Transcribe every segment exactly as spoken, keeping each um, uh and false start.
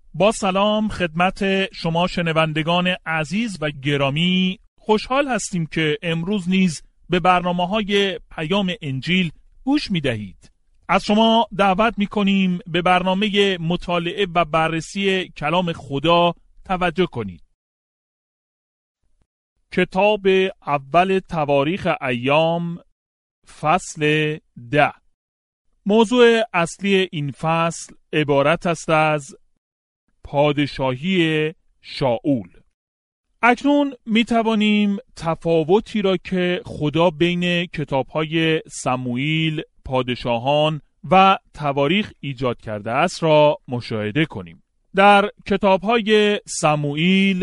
با سلام خدمت شما شنوندگان عزیز و گرامی، خوشحال هستیم که امروز نیز به برنامه‌های پیام انجیل گوش می‌دهید. از شما دعوت می‌کنیم به برنامه مطالعه و بررسی کلام خدا توجه کنید. کتاب اول تواریخ ایام فصل ده. موضوع اصلی این فصل عبارت است از پادشاهی شاول. اکنون می توانیم تفاوتی را که خدا بین کتاب‌های سموئیل، پادشاهان و تواریخ ایجاد کرده است را مشاهده کنیم. در کتاب‌های سموئیل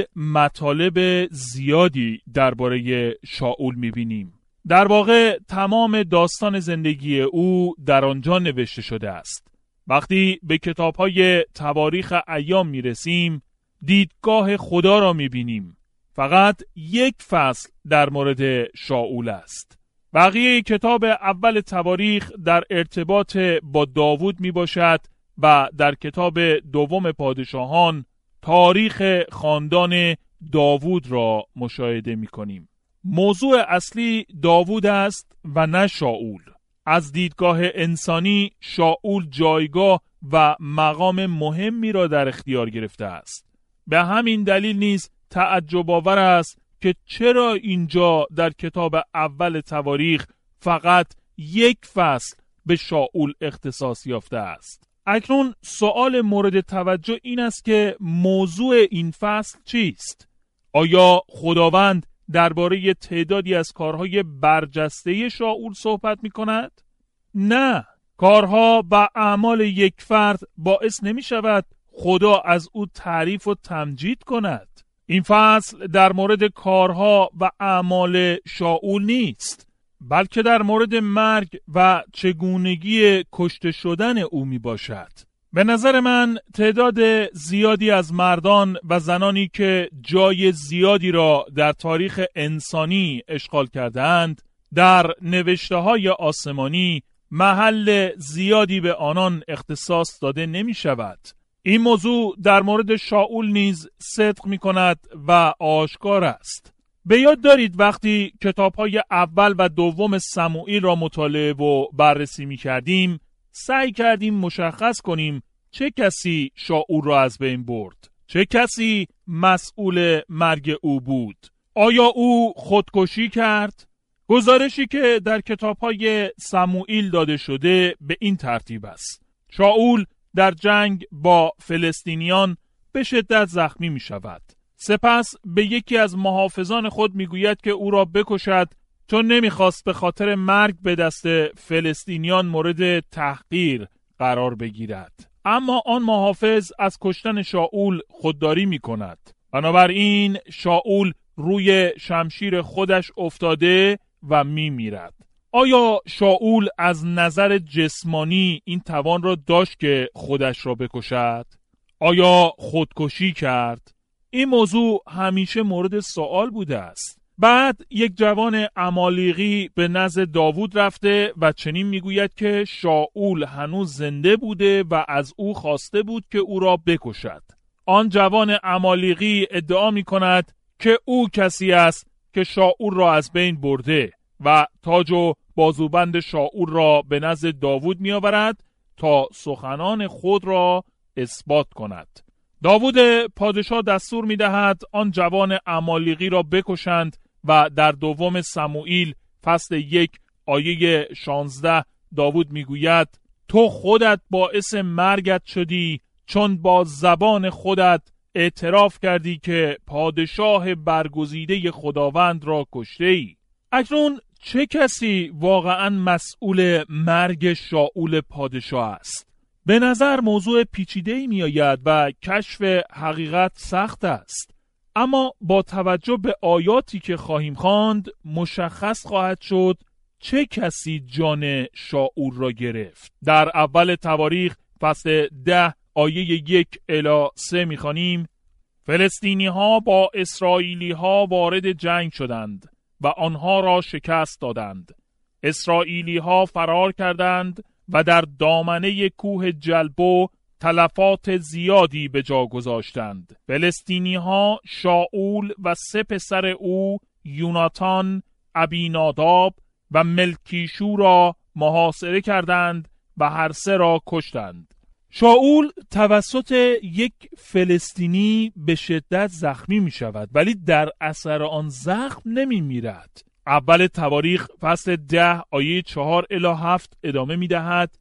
مطالب زیادی درباره شاول می‌بینیم. در واقع تمام داستان زندگی او در آنجا نوشته شده است. وقتی به کتاب‌های تواریخ ایام می‌رسیم، دیدگاه خدا را می‌بینیم. فقط یک فصل در مورد شاول است. بقیه کتاب اول تواریخ در ارتباط با داوود میباشد و در کتاب دوم پادشاهان تاریخ خاندان داوود را مشاهده می‌کنیم. موضوع اصلی داوود است و نه شاول. از دیدگاه انسانی شاول جایگاه و مقام مهمی را در اختیار گرفته است. به همین دلیل نیز تعجب آور است که چرا اینجا در کتاب اول تواریخ فقط یک فصل به شاول اختصاص یافته است. اکنون سوال مورد توجه این است که موضوع این فصل چیست؟ آیا خداوند درباره تعدادی از کارهای برجسته شاول صحبت می کند؟ نه، کارها و اعمال یک فرد باعث نمی شود خدا از او تعریف و تمجید کند. این فصل در مورد کارها و اعمال شاول نیست، بلکه در مورد مرگ و چگونگی کشته شدن او می باشد. به نظر من تعداد زیادی از مردان و زنانی که جای زیادی را در تاریخ انسانی اشغال کردند، در نوشته‌های آسمانی محل زیادی به آنان اختصاص داده نمی شود. این موضوع در مورد شاول نیز صدق می کند و آشکار است. به یاد دارید وقتی کتاب‌های اول و دوم سموئیل را مطالعه و بررسی می کردیم، سعی کردیم مشخص کنیم چه کسی شاول را از بین برد؟ چه کسی مسئول مرگ او بود؟ آیا او خودکشی کرد؟ گزارشی که در کتاب‌های سموئیل داده شده به این ترتیب است: شاول در جنگ با فلسطینیان به شدت زخمی می شود. سپس به یکی از محافظان خود می گوید که او را بکشد، چون نمی خواست به خاطر مرگ به دست فلسطینیان مورد تحقیر قرار بگیرد. اما آن محافظ از کشتن شاول خودداری می کند. بنابراین شاول روی شمشیر خودش افتاده و می میرد. آیا شاول از نظر جسمانی این توان را داشت که خودش را بکشد؟ آیا خودکشی کرد؟ این موضوع همیشه مورد سوال بوده است. بعد یک جوان عمالیقی به نزد داوود رفته و چنین میگوید که شاول هنوز زنده بوده و از او خواسته بود که او را بکشد. آن جوان عمالیقی ادعا میکند که او کسی است که شاول را از بین برده و تاج و بازوبند شاول را به نزد داوود می آورد تا سخنان خود را اثبات کند. داوود پادشاه دستور می دهد آن جوان عمالیقی را بکشند و در دوم سموئیل فصل یک آیه شانزده داوود می گوید: تو خودت باعث مرگت شدی، چون با زبان خودت اعتراف کردی که پادشاه برگزیده خداوند را کشته ای. اکنون چه کسی واقعا مسئول مرگ شاول پادشاه است؟ به نظر موضوع پیچیده‌ای می آید و کشف حقیقت سخت است. اما با توجه به آیاتی که خواهیم خواند مشخص خواهد شد چه کسی جان شاول را گرفت. در اول تواریخ فصل ده آیه یک الی سه می خوانیم: فلسطینی ها با اسرائیلی ها وارد جنگ شدند و آنها را شکست دادند. اسرائیلی ها فرار کردند و در دامنه کوه جلبو تلفات زیادی به جا گذاشتند. فلسطینی ها شاول و سه پسر او یوناتان، ابیناداب و ملکیشو را محاصره کردند و هر سه را کشتند. شاول توسط یک فلسطینی به شدت زخمی می شود ولی در اثر آن زخم نمی میرد. اول تواریخ فصل ده آیه چهار الی هفت ادامه می دهد: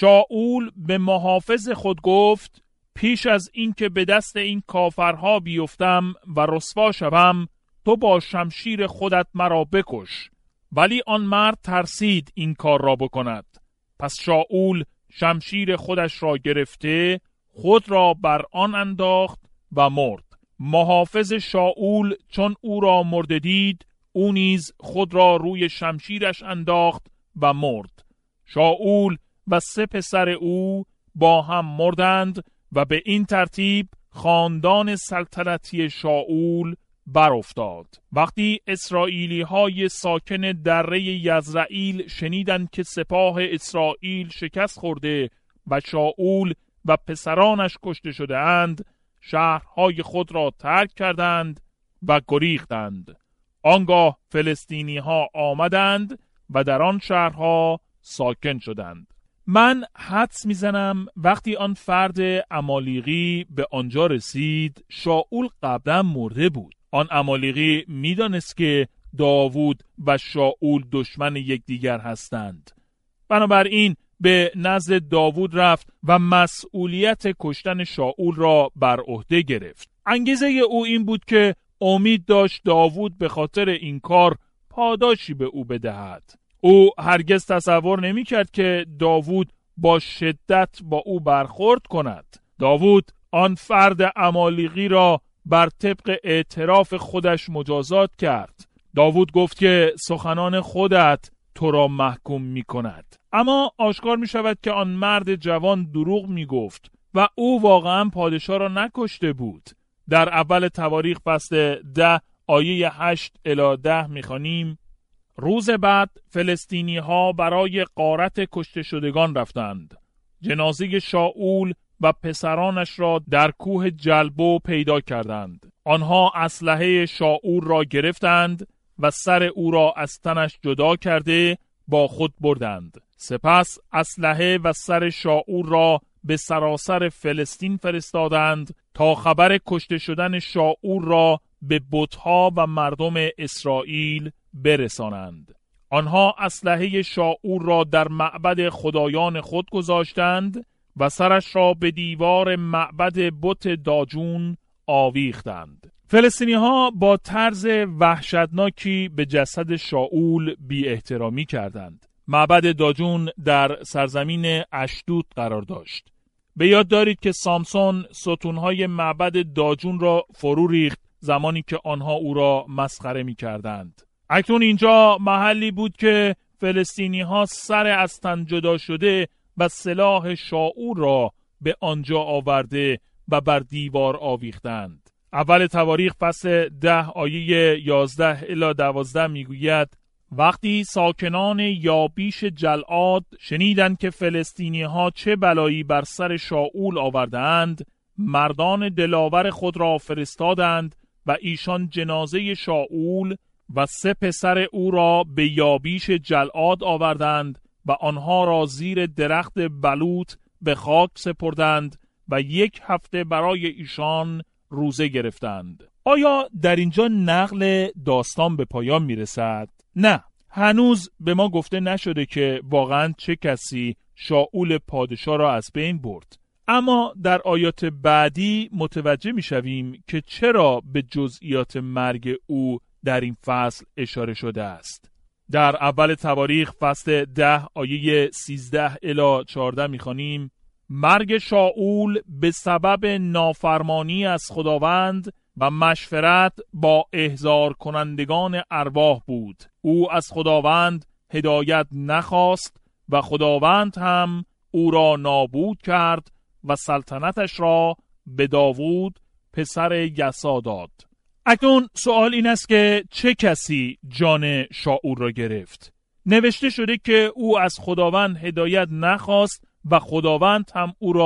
شاول به محافظ خود گفت پیش از این که به دست این کافرها بیفتم و رسوا شوم، تو با شمشیر خودت مرا بکش. ولی آن مرد ترسید این کار را بکند. پس شاول شمشیر خودش را گرفته خود را بر آن انداخت و مرد. محافظ شاول چون او را مرده دید، او نیز خود را روی شمشیرش انداخت و مرد. شاول و سه پسر او با هم مردند و به این ترتیب خاندان سلطنتی شاول برافتاد. وقتی اسرائیلی های ساکن دره یزرعیل شنیدند که سپاه اسرائیل شکست خورده و شاول و پسرانش کشته شده اند، شهرهای خود را ترک کردند و گریختند. آنگاه فلسطینی ها آمدند و در آن شهرها ساکن شدند. من حدس میزنم وقتی آن فرد امالیقی به آنجا رسید، شاول قبلا مرده بود. آن امالیقی میدانست که داوود و شاول دشمن یکدیگر هستند. بنابراین به نزد داوود رفت و مسئولیت کشتن شاول را بر عهده گرفت. انگیزه او این بود که امید داشت داوود به خاطر این کار پاداشی به او بدهد. او هرگز تصور نمی کرد که داوود با شدت با او برخورد کند. داوود آن فرد امالیقی را بر طبق اعتراف خودش مجازات کرد. داوود گفت که سخنان خودت تو را محکوم می کند. اما آشکار می شود که آن مرد جوان دروغ می گفت و او واقعا پادشاه را نکشته بود. در اول تواریخ فصل ده آیه هشت الی ده می خوانیم: روز بعد فلسطینی ها برای غارت کشته شدگان رفتند. جنازه شاول و پسرانش را در کوه جلبو پیدا کردند. آنها اسلحه شاول را گرفتند و سر او را از تنش جدا کرده با خود بردند. سپس اسلحه و سر شاول را به سراسر فلسطین فرستادند تا خبر کشته شدن شاول را به بت‌ها و مردم اسرائیل برسانند. آنها اسلحه شاول را در معبد خدایان خود گذاشتند و سرش را به دیوار معبد بت داجون آویختند. فلسطینی ها با طرز وحشتناکی به جسد شاول بی احترامی کردند. معبد داجون در سرزمین اشدود قرار داشت. به یاد دارید که سامسون ستونهای معبد داجون را فرو ریخت زمانی که آنها او را مسخره می کردند. اکنون اینجا محلی بود که فلسطینی ها سر از تن جدا شده و سلاح شاول را به آنجا آورده و بر دیوار آویختند. اول تواریخ فصل ده آیه یازده الی دوازده میگوید: وقتی ساکنان یابیش جلعاد شنیدند که فلسطینی ها چه بلایی بر سر شاول آوردند، مردان دلاور خود را فرستادند و ایشان جنازه شاول و سه پسر او را به یابیش جلعاد آوردند و آنها را زیر درخت بلوط به خاک سپردند و یک هفته برای ایشان روزه گرفتند. آیا در اینجا نقل داستان به پایان میرسد؟ نه، هنوز به ما گفته نشده که واقعا چه کسی شاول پادشاه را از بین برد. اما در آیات بعدی متوجه میشویم که چرا به جزئیات مرگ او در این فصل اشاره شده است. در اول تواریخ فصل ده آیه سیزده الی چهارده میخوانیم: مرگ شاول به سبب نافرمانی از خداوند و مشورت با احضار کنندگان ارواح بود. او از خداوند هدایت نخواست و خداوند هم او را نابود کرد و سلطنتش را به داوود پسر یسا داد. اکنون سوال این است که چه کسی جان شاول را گرفت؟ نوشته شده که او از خداوند هدایت نخواست و خداوند هم او را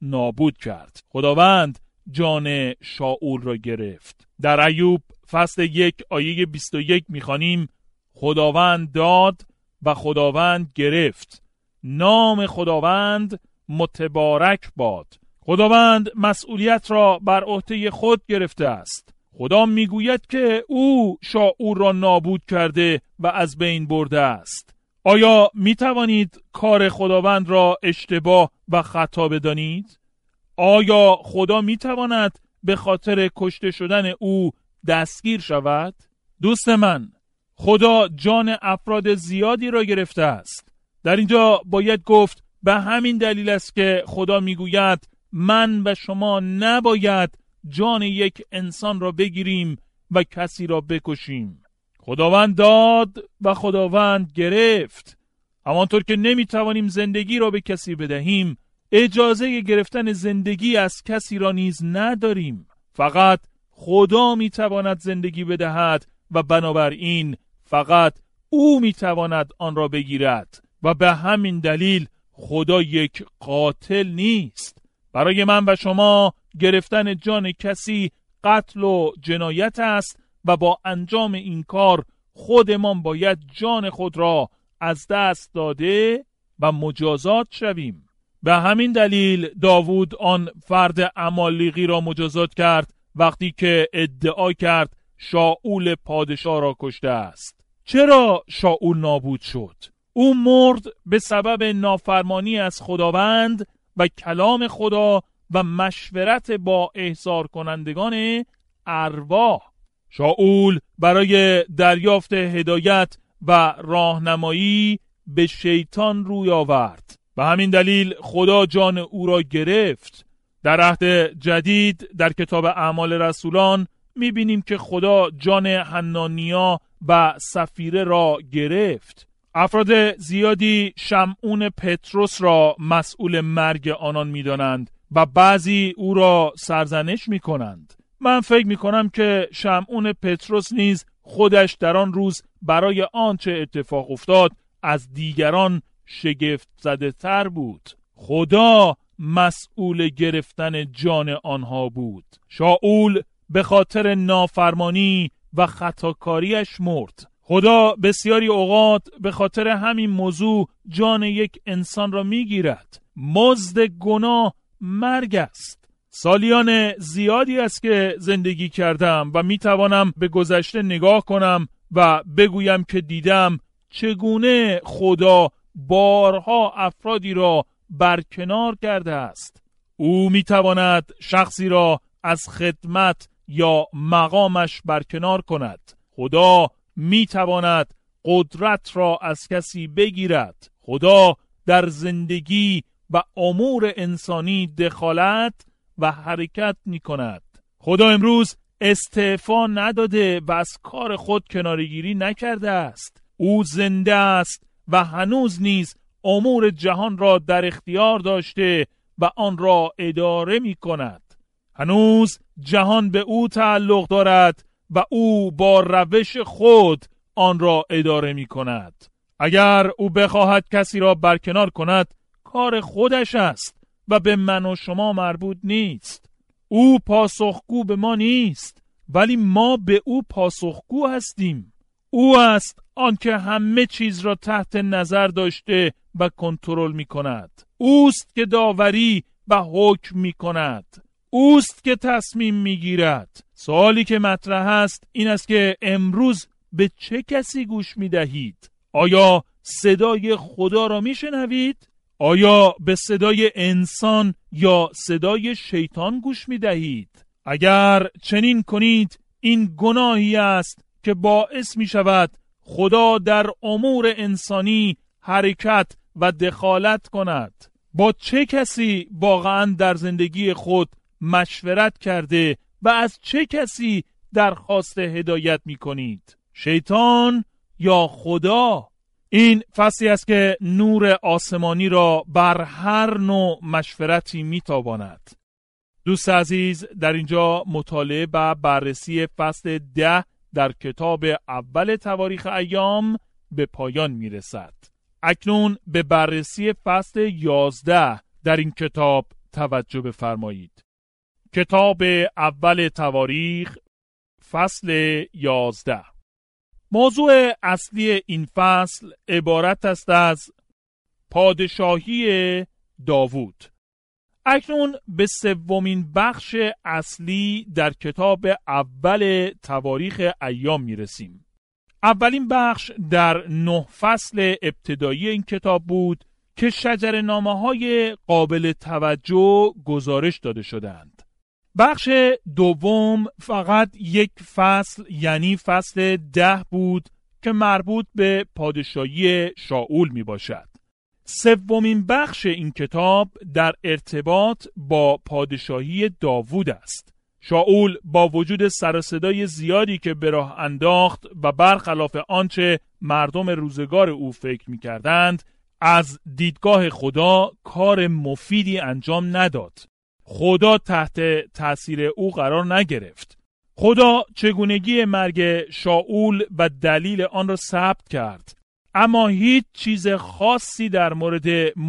نابود کرد. خداوند جان شاول را گرفت. در ایوب فصل یک آیه بیست و یک می‌خوانیم خداوند داد و خداوند گرفت، نام خداوند متبارک باد. خداوند مسئولیت را بر عهده خود گرفته است. خدا میگوید که او شاول را نابود کرده و از بین برده است. آیا میتوانید کار خداوند را اشتباه و خطا بدانید؟ آیا خدا میتواند به خاطر کشته شدن او دستگیر شود؟ دوست من، خدا جان افراد زیادی را گرفته است. در اینجا باید گفت به همین دلیل است که خدا میگوید من و شما نباید جان یک انسان را بگیریم و کسی را بکشیم. خداوند داد و خداوند گرفت. همانطور که نمیتوانیم زندگی را به کسی بدهیم، اجازه گرفتن زندگی از کسی را نیز نداریم. فقط خدا میتواند زندگی بدهد و بنابراین فقط او میتواند آن را بگیرد و به همین دلیل خدا یک قاتل نیست. برای من و شما گرفتن جان کسی قتل و جنایت است و با انجام این کار خودمان باید جان خود را از دست داده و مجازات شویم. به همین دلیل داوود آن فرد عمالیقی را مجازات کرد وقتی که ادعا کرد شاول پادشاه را کشته است. چرا شاول نابود شد؟ او مرد به سبب نافرمانی از خداوند و کلام خدا و مشورت با احضار کنندگان ارواح. شاول برای دریافت هدایت و راهنمایی به شیطان روی آورد. به همین دلیل خدا جان او را گرفت. در عهد جدید در کتاب اعمال رسولان می‌بینیم که خدا جان حنانیا و سفیره را گرفت. افراد زیادی شمعون پتروس را مسئول مرگ آنان می‌دانند و بعضی او را سرزنش می‌کنند. من فکر می‌کنم که شمعون پتروس نیز خودش در آن روز برای آنچه اتفاق افتاد از دیگران شگفت زده تر بود. خدا مسئول گرفتن جان آنها بود. شاول به خاطر نافرمانی و خطاکاریش مرد. خدا بسیاری اوقات به خاطر همین موضوع جان یک انسان را میگیرد. مزد گناه مرگ است. سالیان زیادی است که زندگی کردم و میتوانم به گذشته نگاه کنم و بگویم که دیدم چگونه خدا بارها افرادی را برکنار کرده است. او میتواند شخصی را از خدمت یا مقامش برکنار کند. خدا میتواند قدرت را از کسی بگیرد. خدا در زندگی و امور انسانی دخالت و حرکت می کند. خدا امروز استعفا نداده و از کار خود کناره‌گیری نکرده است. او زنده است و هنوز نیز امور جهان را در اختیار داشته و آن را اداره می کند. هنوز جهان به او تعلق دارد و او با روش خود آن را اداره می کند. اگر او بخواهد کسی را برکنار کند، کار خودش است و به من و شما مربوط نیست. او پاسخگو به ما نیست، ولی ما به او پاسخگو هستیم. او است آنکه همه چیز را تحت نظر داشته و کنترل می کند. اوست که داوری و حکم می کند. اوست که تصمیم می گیرد. سوالی که مطرح است این است که امروز به چه کسی گوش می دهید؟ آیا صدای خدا را می شنوید؟ آیا به صدای انسان یا صدای شیطان گوش می دهید؟ اگر چنین کنید این گناهی است که باعث می شود خدا در امور انسانی حرکت و دخالت کند. با چه کسی واقعا در زندگی خود مشورت کرده و از چه کسی درخواست هدایت می کنید؟ شیطان یا خدا؟ این فصلی است که نور آسمانی را بر هر نوع مشورتی میتاباند. دوست عزیز، در اینجا مطالعه و بررسی فصل ده در کتاب اول تواریخ ایام به پایان میرسد. اکنون به بررسی فصل یازده در این کتاب توجه بفرمایید. کتاب اول تواریخ فصل یازده. موضوع اصلی این فصل عبارت است از پادشاهی داوود. اکنون به سومین بخش اصلی در کتاب اول تواریخ ایام می رسیم. اولین بخش در نه فصل ابتدایی این کتاب بود که شجره‌نامه‌های قابل توجه گزارش داده شدند. بخش دوم فقط یک فصل یعنی فصل ده بود که مربوط به پادشاهی شاول می باشد. سومین بخش این کتاب در ارتباط با پادشاهی داوود است. شاول با وجود سر و صدای زیادی که به راه انداخت و برخلاف آنچه مردم روزگار او فکر می کردند، از دیدگاه خدا کار مفیدی انجام نداد. خدا تحت تأثیر او قرار نگرفت. خدا چگونگی مرگ شاول و دلیل آن را ثبت کرد، اما هیچ چیز خاصی در مورد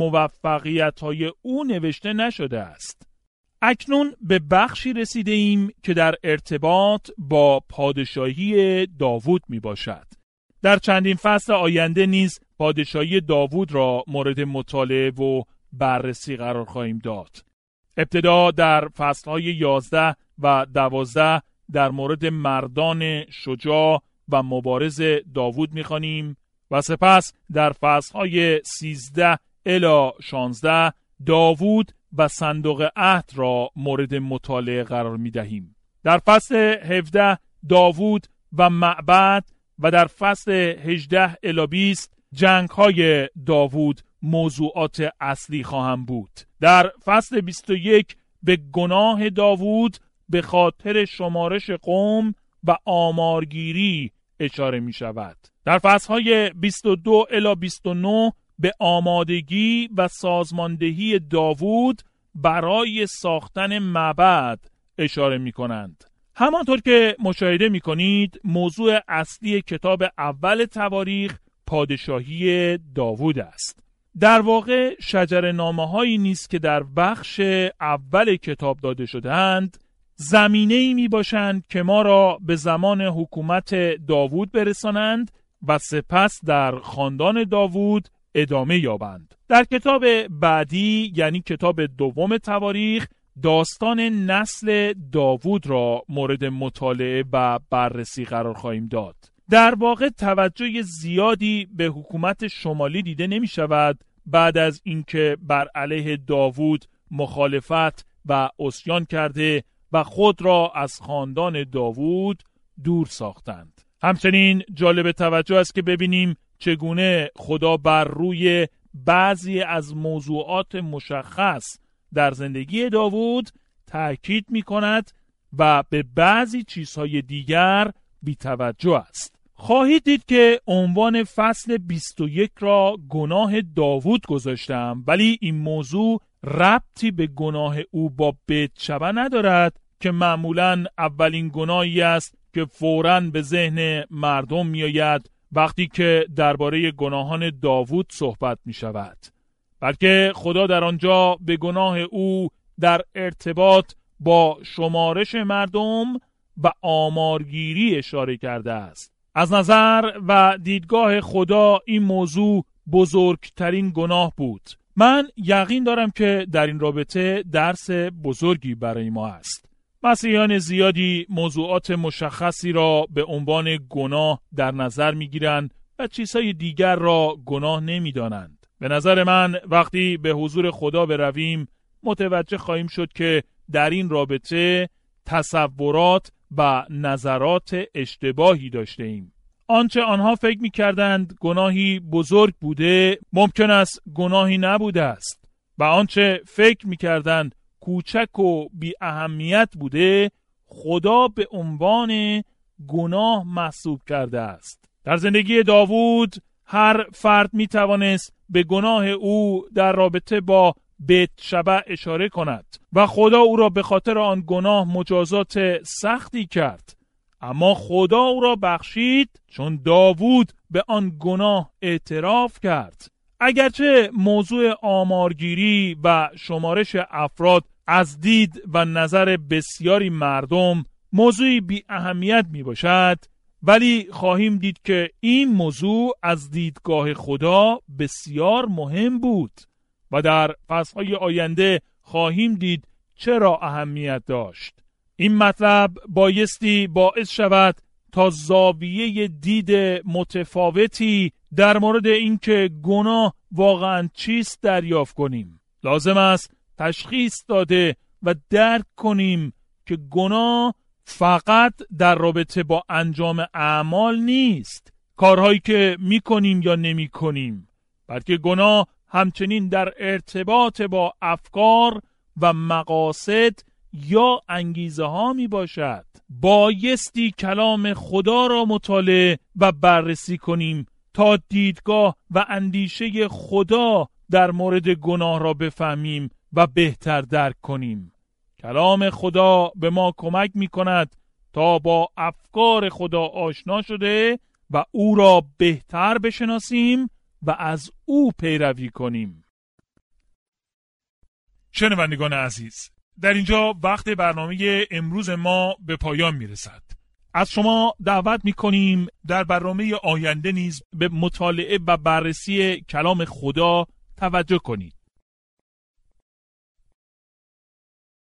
موفقیت‌های او نوشته نشده است. اکنون به بخشی رسیده ایم که در ارتباط با پادشاهی داوود می باشد. در چندین فصل آینده نیز پادشاهی داوود را مورد مطالعه و بررسی قرار خواهیم داد. ابتدا در فصل‌های یازده و دوازده در مورد مردان شجاع و مبارز داوود می‌خوانیم و سپس در فصل‌های سیزده الی شانزده داوود و صندوق عهد را مورد مطالعه قرار می‌دهیم. در فصل هفده داوود و معبد و در فصل هجده الی بیست جنگ‌های داوود موضوعات اصلی خواهم بود. در فصل بیست و یک به گناه داوود به خاطر شمارش قوم و آمارگیری اشاره می شود. در فصلهای بیست و دو الی بیست و نه به آمادگی و سازماندهی داوود برای ساختن معبد اشاره می کنند. همانطور که مشاهده می کنید موضوع اصلی کتاب اول تواریخ پادشاهی داوود است. در واقع شجره‌نامه‌هایی نیست که در بخش اول کتاب داده شده‌اند، زمینه‌ای میباشند که ما را به زمان حکومت داوود برسانند و سپس در خاندان داوود ادامه یابند. در کتاب بعدی یعنی کتاب دوم تواریخ داستان نسل داوود را مورد مطالعه و بررسی قرار خواهیم داد. در واقع توجه زیادی به حکومت شمالی دیده نمی شود بعد از اینکه بر علیه داوود مخالفت و عصیان کرده و خود را از خاندان داوود دور ساختند. همچنین جالب توجه است که ببینیم چگونه خدا بر روی بعضی از موضوعات مشخص در زندگی داوود تأکید می کند و به بعضی چیزهای دیگر بی توجه است. خواهید دید که عنوان فصل بیست و یک را گناه داوود گذاشتم، ولی این موضوع ربطی به گناه او با بتشبه ندارد که معمولاً اولین گناهی است که فوراً به ذهن مردم می آید وقتی که درباره گناهان داوود صحبت می شود، بلکه خدا در آنجا به گناه او در ارتباط با شمارش مردم و آمارگیری اشاره کرده است. از نظر و دیدگاه خدا این موضوع بزرگترین گناه بود. من یقین دارم که در این رابطه درس بزرگی برای ما است. مسیحیان زیادی موضوعات مشخصی را به عنوان گناه در نظر می‌گیرند و چیزهای دیگر را گناه نمی‌دانند. به نظر من وقتی به حضور خدا برویم متوجه خواهیم شد که در این رابطه تصورات و نظرات اشتباهی داشته ایم. آنچه آنها فکر می کردند گناهی بزرگ بوده ممکن است گناهی نبوده است و آنچه فکر می کردند کوچک و بی اهمیت بوده خدا به عنوان گناه محسوب کرده است. در زندگی داوود هر فرد می توانست به گناه او در رابطه با بتشبه اشاره کند و خدا او را به خاطر آن گناه مجازات سختی کرد، اما خدا او را بخشید چون داوود به آن گناه اعتراف کرد. اگرچه موضوع آمارگیری و شمارش افراد از دید و نظر بسیاری مردم موضوعی بی اهمیت می باشد، ولی خواهیم دید که این موضوع از دیدگاه خدا بسیار مهم بود و در فصلهای آینده خواهیم دید چرا اهمیت داشت. این مطلب بایستی باعث شود تا زاویه دید متفاوتی در مورد اینکه گناه واقعاً چیست دریافت کنیم. لازم است تشخیص داده و درک کنیم که گناه فقط در رابطه با انجام اعمال نیست، کارهایی که میکنیم یا نمیکنیم، بلکه گناه همچنین در ارتباط با افکار و مقاصد یا انگیزه ها می باشد. بایستی کلام خدا را مطالعه و بررسی کنیم تا دیدگاه و اندیشه خدا در مورد گناه را بفهمیم و بهتر درک کنیم. کلام خدا به ما کمک می کند تا با افکار خدا آشنا شده و او را بهتر بشناسیم و از او پیروی کنیم. شنوندگان عزیز، در اینجا وقت برنامه امروز ما به پایان می رسد. از شما دعوت می کنیم در برنامه آینده نیز به مطالعه و بررسی کلام خدا توجه کنید.